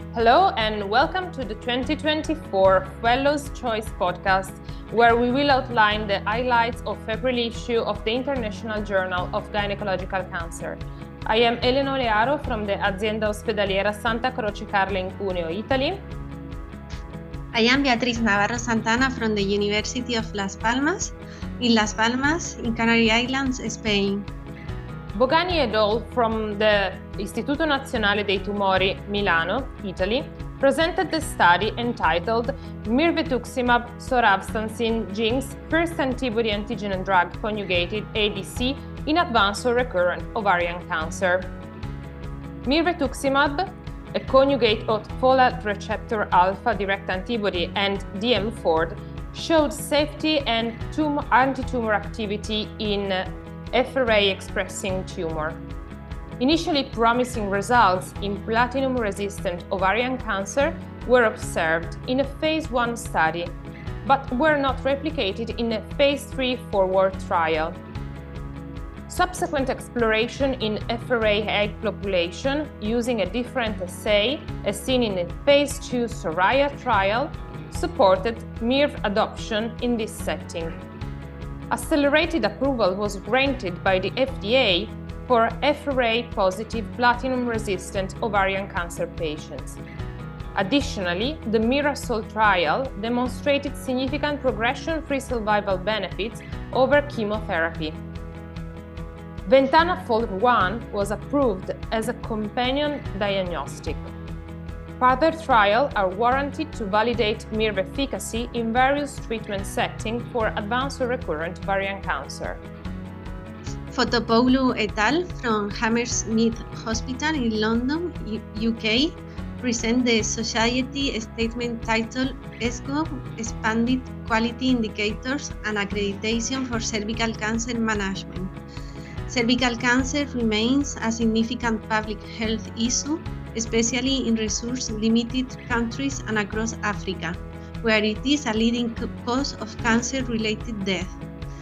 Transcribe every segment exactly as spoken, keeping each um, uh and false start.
Hello and welcome to the twenty twenty-four Fellows Choice podcast, where we will outline the highlights of every issue of the International Journal of Gynecological Cancer. I am Elena Olearo from the Azienda Ospedaliera Santa Croce Carla in Cuneo, Italy. I am Beatriz Navarro Santana from the University of Las Palmas, in Las Palmas, in Canary Islands, Spain. Bogani et al. From the Istituto Nazionale dei Tumori, Milano, Italy, presented the study entitled Mirvetuximab soravtansine Jinx First Antibody Antigen Drug Conjugated A D C in Advanced or Recurrent Ovarian Cancer. Mirvetuximab, a conjugate of folate receptor alpha direct antibody and D M four, showed safety and tumor anti-tumor activity in F R A-expressing tumor. Initially promising results in platinum-resistant ovarian cancer were observed in a phase one study, but were not replicated in a phase three forward trial. Subsequent exploration in F R A-high population using a different assay, as seen in the phase two SORAYA trial, supported M I R V adoption in this setting. Accelerated approval was granted by the F D A for F R A-positive platinum-resistant ovarian cancer patients. Additionally, the MIRASOL trial demonstrated significant progression-free survival benefits over chemotherapy. VENTANA FOLD one was approved as a companion diagnostic. Further trials are warranted to validate M I R V efficacy in various treatment settings for advanced or recurrent ovarian cancer. Fotopoulou et al. From Hammersmith Hospital in London, U K, present the Society statement titled ESGO Expanded Quality Indicators and Accreditation for Cervical Cancer Management. Cervical cancer remains a significant public health issue, especially in resource-limited countries and across Africa, where it is a leading cause of cancer-related death.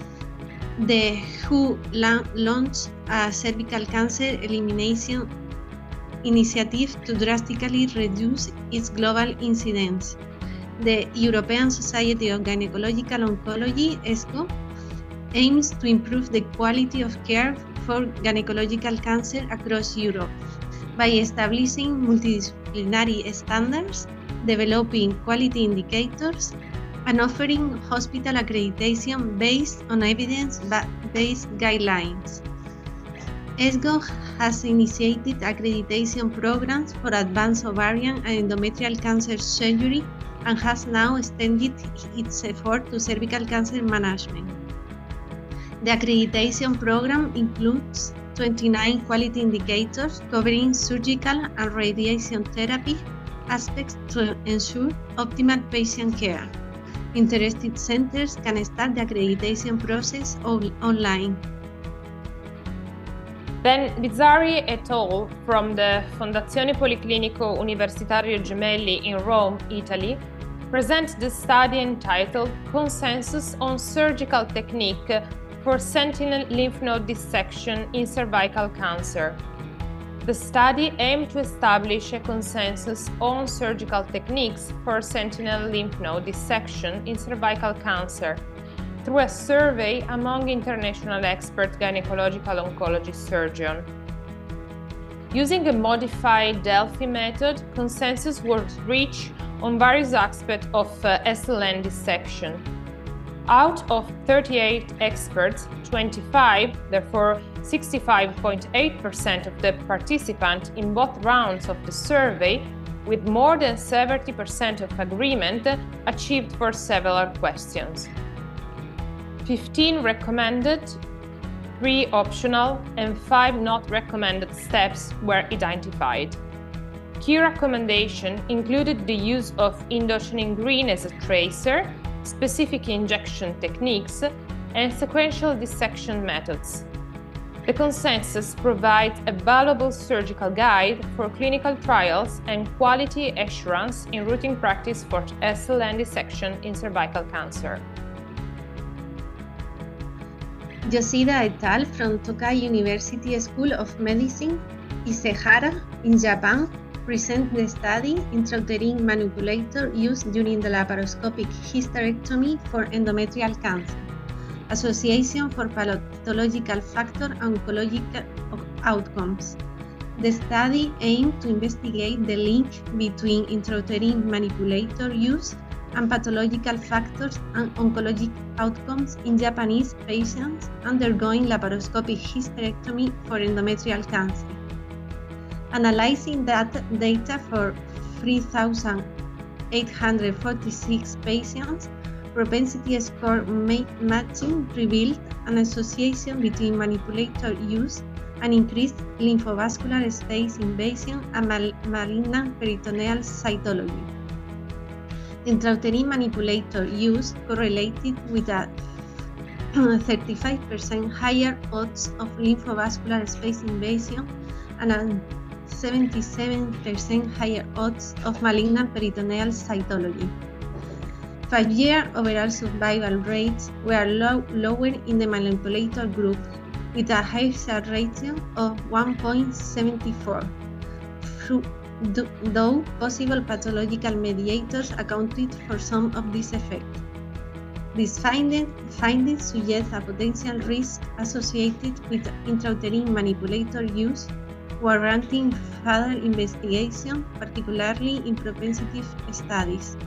The W H O launched a cervical cancer elimination initiative to drastically reduce its global incidence. The European Society of Gynecological Oncology, ESGO, aims to improve the quality of care for gynecological cancer across Europe by establishing multidisciplinary standards, developing quality indicators, and offering hospital accreditation based on evidence-based guidelines. ESGO has initiated accreditation programs for advanced ovarian and endometrial cancer surgery and has now extended its effort to cervical cancer management. The accreditation program includes twenty-nine quality indicators covering surgical and radiation therapy aspects to ensure optimal patient care. Interested centers can start the accreditation process online. Then Bizzarri et al. From the Fondazione Policlinico Universitario Gemelli in Rome, Italy, present the study entitled Consensus on Surgical Technique for sentinel lymph node dissection in cervical cancer. The study aimed to establish a consensus on surgical techniques for sentinel lymph node dissection in cervical cancer through a survey among international expert gynecological oncology surgeons. Using a modified Delphi method, consensus was reached on various aspects of uh, S L N dissection. Out of thirty-eight experts, twenty-five, therefore sixty-five point eight percent of the participants in both rounds of the survey, with more than seventy percent of agreement achieved for several questions. fifteen recommended, three optional, and five not recommended steps were identified. Key recommendations included the use of indocyanine green as a tracer, specific injection techniques, and sequential dissection methods. The consensus provides a valuable surgical guide for clinical trials and quality assurance in routine practice for S L N dissection in cervical cancer. Yoshida et al. From Tokai University School of Medicine, Isehara, in Japan, present the study intrauterine manipulator used during the laparoscopic hysterectomy for endometrial cancer, association for pathological factor and oncological outcomes. The study aimed to investigate the link between intrauterine manipulator use and pathological factors and oncologic outcomes in Japanese patients undergoing laparoscopic hysterectomy for endometrial cancer. Analyzing that data for three thousand eight hundred forty-six patients, propensity score matching revealed an association between manipulator use and increased lymphovascular stage invasion and mal malignant peritoneal cytology. Intrauterine manipulator use correlated with a thirty-five percent higher odds of lymphovascular space invasion and a seventy-seven percent higher odds of malignant peritoneal cytology. Five-year overall survival rates were low, lower in the manipulator group, with a hazard ratio of one point seven four, though possible pathological mediators accounted for some of this effect. These finding, findings suggest a potential risk associated with intrauterine manipulator use, warranting further investigation, particularly in propensity studies.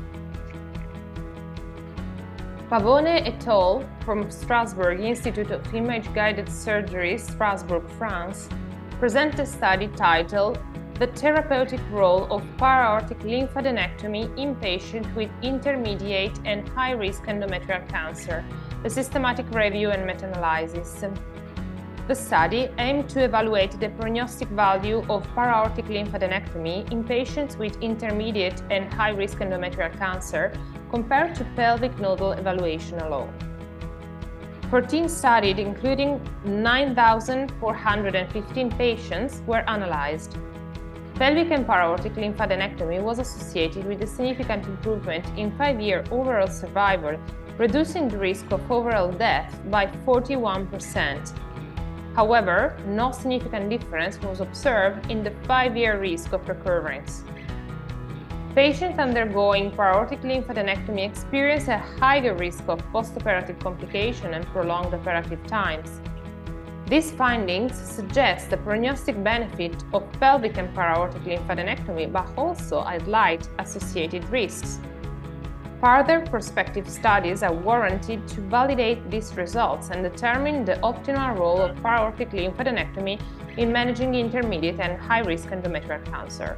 Pavone et al. From Strasbourg Institute of Image-Guided Surgery, Strasbourg, France, present a study titled The Therapeutic Role of Para-aortic Lymphadenectomy in Patients with Intermediate and High-Risk Endometrial Cancer, a systematic review and meta-analysis. The study aimed to evaluate the prognostic value of para-aortic lymphadenectomy in patients with intermediate and high-risk endometrial cancer compared to pelvic nodal evaluation alone. fourteen studied, including nine thousand four hundred fifteen patients, were analyzed. Pelvic and para-aortic lymphadenectomy was associated with a significant improvement in five-year overall survival, reducing the risk of overall death by forty-one percent. However, no significant difference was observed in the five-year risk of recurrence. Patients undergoing para-aortic lymphadenectomy experience a higher risk of postoperative complication and prolonged operative times. These findings suggest the prognostic benefit of pelvic and para-aortic lymphadenectomy, but also highlight associated risks. Further prospective studies are warranted to validate these results and determine the optimal role of para-aortic lymphadenectomy in managing intermediate and high-risk endometrial cancer.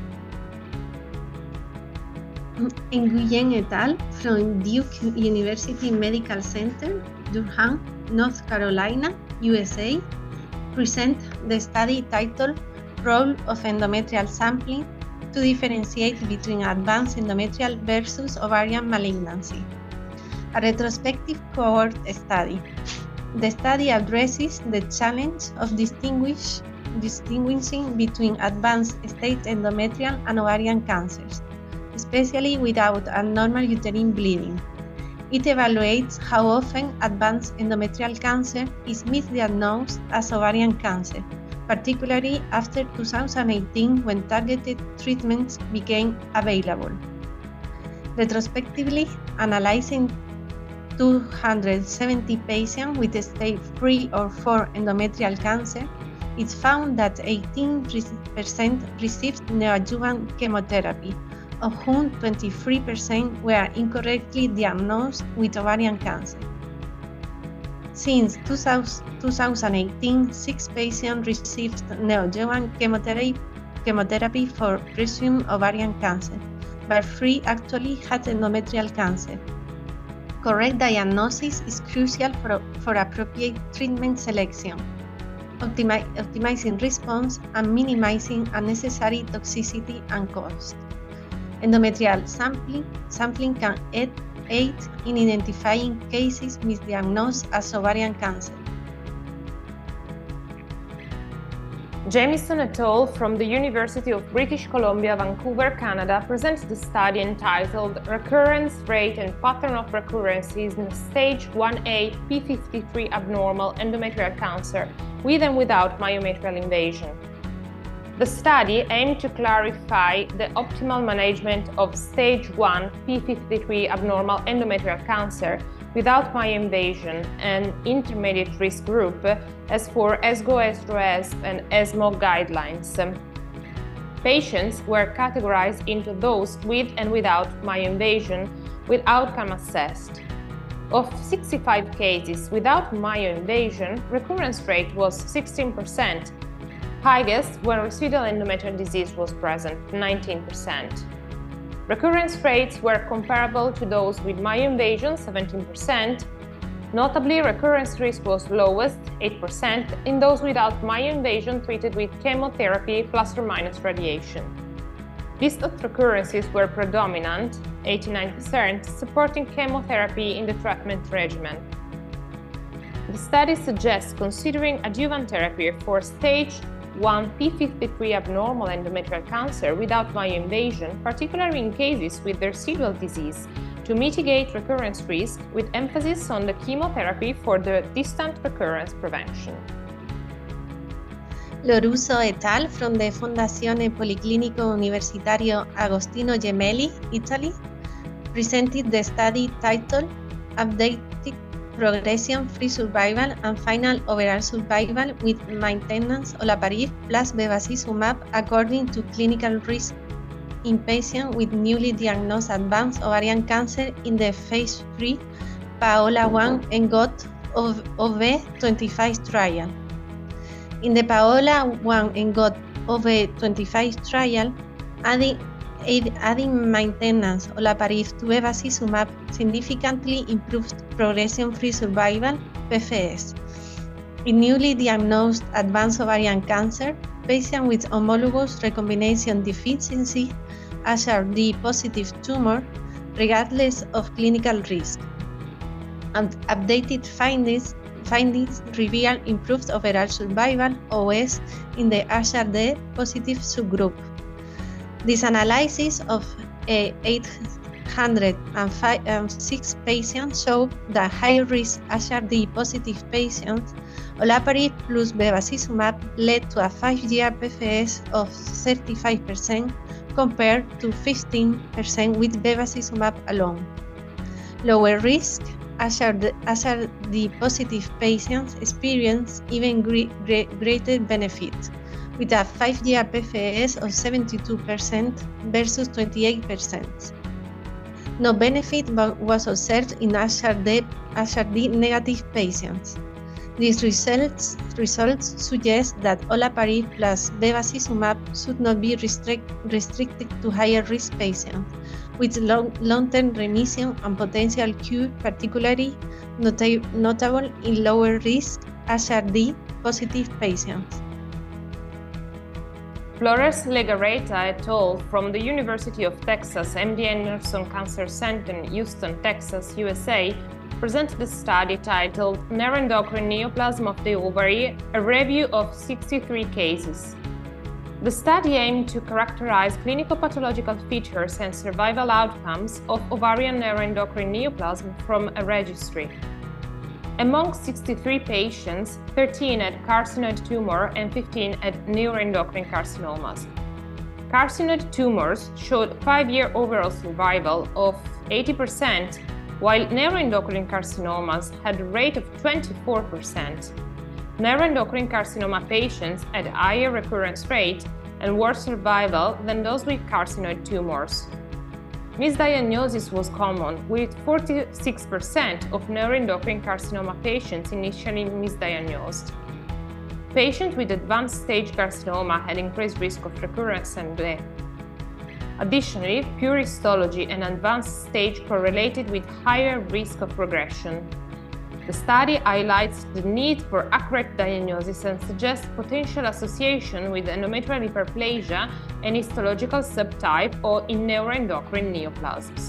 Nguyen et al. From Duke University Medical Center, Durham, North Carolina, U S A, present the study titled Role of Endometrial Sampling to Differentiate Between Advanced Endometrial versus Ovarian Malignancy, a retrospective cohort study. The study addresses the challenge of distinguish, distinguishing between advanced stage endometrial and ovarian cancers, especially without abnormal uterine bleeding. It evaluates how often advanced endometrial cancer is misdiagnosed as ovarian cancer, particularly after two thousand eighteen, when targeted treatments became available. Retrospectively analyzing two hundred seventy patients with stage three or four endometrial cancer, it found that eighteen percent received neoadjuvant chemotherapy, of whom twenty-three percent were incorrectly diagnosed with ovarian cancer. Since two thousand eighteen, six patients received neoadjuvant chemotherapy, chemotherapy for presumed ovarian cancer, but three actually had endometrial cancer. Correct diagnosis is crucial for, for appropriate treatment selection, optimi optimizing response and minimizing unnecessary toxicity and cost. Endometrial sampling, sampling can aid, aid in identifying cases misdiagnosed as ovarian cancer. Jamieson et al. From the University of British Columbia, Vancouver, Canada, presents the study entitled Recurrence Rate and Pattern of Recurrences in Stage one A P fifty-three Abnormal Endometrial Cancer with and without myometrial invasion. The study aimed to clarify the optimal management of stage one p fifty-three abnormal endometrial cancer without myoinvasion and intermediate risk group as per ESGO, ESRO-ESP and ESMO guidelines. Patients were categorized into those with and without myoinvasion with outcome assessed. Of sixty-five cases without myoinvasion, recurrence rate was sixteen percent, highest when residual endometrial disease was present, nineteen percent. Recurrence rates were comparable to those with myoinvasion, seventeen percent. Notably, recurrence risk was lowest, eight percent, in those without myoinvasion treated with chemotherapy plus or minus radiation. Distant recurrences were predominant, eighty-nine percent, supporting chemotherapy in the treatment regimen. The study suggests considering adjuvant therapy for stage one p fifty-three abnormal endometrial cancer without myoinvasion, particularly in cases with residual disease, to mitigate recurrence risk with emphasis on the chemotherapy for the distant recurrence prevention. Lorusso et al. From the Fondazione Policlinico Universitario Agostino Gemelli, Italy, presented the study titled Updated Progression-Free Survival and Final Overall Survival with Maintenance Olaparib plus Bevacizumab according to clinical risk in patients with newly diagnosed advanced ovarian cancer in the phase three PAOLA one ENGOT of O V twenty-five trial. In the PAOLA one ENGOT O V twenty-five trial, adding, adding maintenance olaparib to bevacizumab significantly improved progression-free survival (P F S). In newly diagnosed advanced ovarian cancer, patients with homologous recombination deficiency H R D positive tumor, regardless of clinical risk. And updated findings, findings reveal improved overall survival O S in the H R D positive subgroup. This analysis of uh, eight hundred six patients showed that high-risk H R D positive patients, olaparib plus bevacizumab led to a five-year P F S of thirty-five percent compared to fifteen percent with bevacizumab alone. Lower risk H R D positive patients experienced even gre gre greater benefit, with a five-year P F S of seventy-two percent versus twenty-eight percent. No benefit was observed in H R D, H R D negative patients. These results, results suggest that olaparib plus bevacizumab should not be restrict, restricted to higher risk patients, with long, long-term remission and potential cure particularly nota notable in lower risk H R D positive patients. Flores Legarreta et al. From the University of Texas M D Anderson Cancer Center in Houston, Texas, U S A, presented a study titled Neuroendocrine Neoplasm of the Ovary, a review of sixty-three cases. The study aimed to characterize clinical pathological features and survival outcomes of ovarian neuroendocrine neoplasm from a registry. Among sixty-three patients, thirteen had carcinoid tumor and fifteen had neuroendocrine carcinomas. Carcinoid tumors showed five-year overall survival of eighty percent, while neuroendocrine carcinomas had a rate of twenty-four percent. Neuroendocrine carcinoma patients had a higher recurrence rate and worse survival than those with carcinoid tumors. Misdiagnosis was common, with forty-six percent of neuroendocrine carcinoma patients initially misdiagnosed. Patients with advanced stage carcinoma had increased risk of recurrence and death. Additionally, pure histology and advanced stage correlated with higher risk of progression. The study highlights the need for accurate diagnosis and suggests potential association with endometrial hyperplasia and histological subtype or in neuroendocrine neoplasms.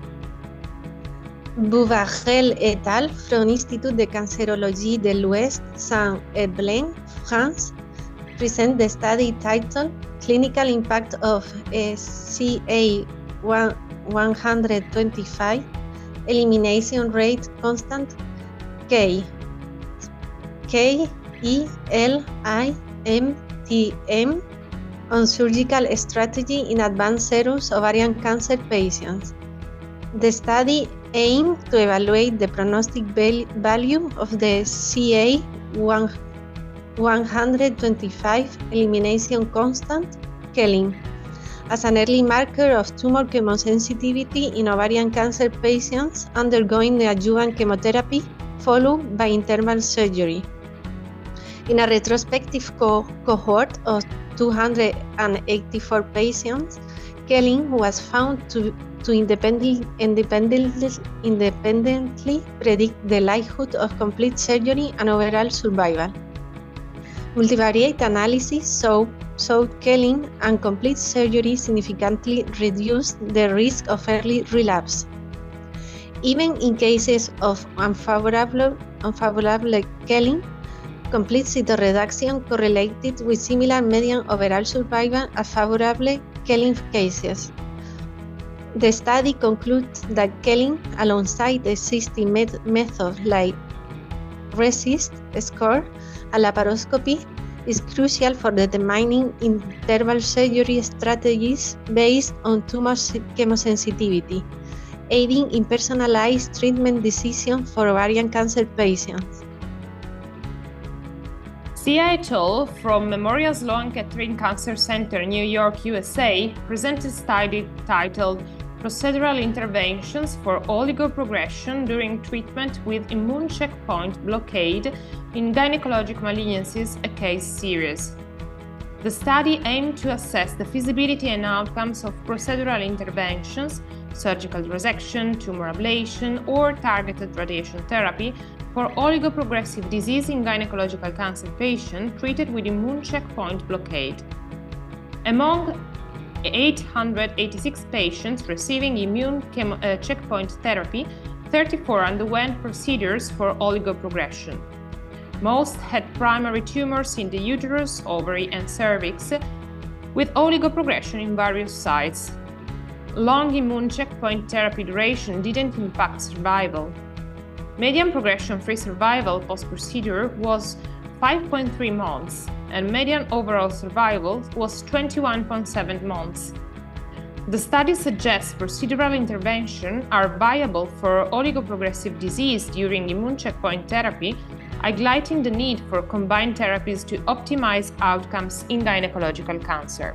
Bouvarel et al. From Institut de Cancérologie de l'Ouest, Saint-Heblin, France, present the study titled Clinical Impact of C A one twenty-five Elimination Rate Constant K, K E L I M T M on surgical strategy in advanced serous ovarian cancer patients. The study aimed to evaluate the prognostic value of the C A one twenty-five elimination constant, Kelling, as an early marker of tumor chemosensitivity in ovarian cancer patients undergoing neoadjuvant chemotherapy followed by interval surgery. In a retrospective co- cohort of two hundred eighty-four patients, Kelling was found to, to independently, independently, independently predict the likelihood of complete surgery and overall survival. Multivariate analysis showed, showed Kelling and complete surgery significantly reduced the risk of early relapse. Even in cases of unfavorable, unfavorable Kelling, complete cytoreduction correlated with similar median overall survival as favorable Kelling cases. The study concludes that Kelling, alongside existing met- methods like RECIST score and laparoscopy, is crucial for determining interval surgery strategies based on tumor chemosensitivity, aiding in personalized treatment decisions for ovarian cancer patients. Sia et al. From Memorial Sloan Kettering Cancer Center, New York, U S A, presented a study titled Procedural Interventions for Oligoprogression During Treatment with Immune Checkpoint Blockade in Gynecologic Malignancies, a Case Series. The study aimed to assess the feasibility and outcomes of procedural interventions, surgical resection, tumor ablation, or targeted radiation therapy for oligoprogressive disease in gynecological cancer patients treated with immune checkpoint blockade. Among eight hundred eighty-six patients receiving immune chemo, uh, checkpoint therapy, thirty-four underwent procedures for oligoprogression. Most had primary tumors in the uterus, ovary, and cervix, with oligoprogression in various sites. Long immune checkpoint therapy duration didn't impact survival. Median progression-free survival post-procedure was five point three months, and median overall survival was twenty-one point seven months. The study suggests procedural interventions are viable for oligoprogressive disease during immune checkpoint therapy, highlighting the need for combined therapies to optimize outcomes in gynecological cancer.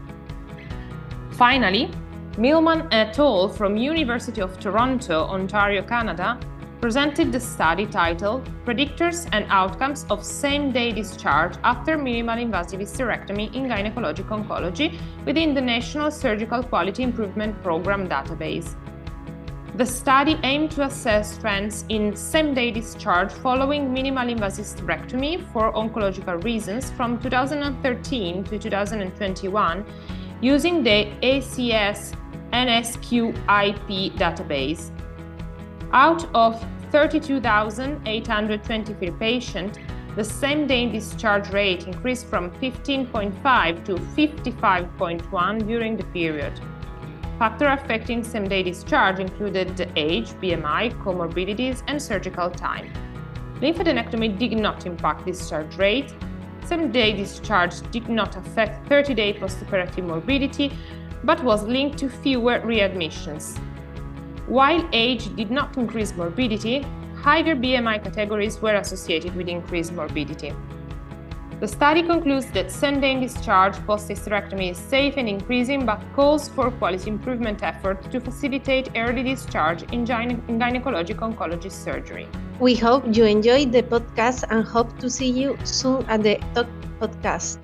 Finally, Millman et al. From University of Toronto, Ontario, Canada, presented the study titled Predictors and Outcomes of Same-Day Discharge After Minimal Invasive Hysterectomy in Gynecologic Oncology within the National Surgical Quality Improvement Program database. The study aimed to assess trends in same-day discharge following minimal invasive hysterectomy for oncological reasons from two thousand thirteen to two thousand twenty-one using the A C S N S Q I P database. Out of thirty-two thousand eight hundred twenty-three patients, the same-day discharge rate increased from fifteen point five to fifty-five point one during the period. Factors affecting same-day discharge included the age, B M I, comorbidities, and surgical time. Lymphadenectomy did not impact discharge rate. Same-day discharge did not affect thirty-day postoperative morbidity, but was linked to fewer readmissions. While age did not increase morbidity, higher B M I categories were associated with increased morbidity. The study concludes that same-day discharge post-hysterectomy is safe and increasing, but calls for quality improvement efforts to facilitate early discharge in, gyne- in gynecologic oncology surgery. We hope you enjoyed the podcast and hope to see you soon at the Talk Podcast.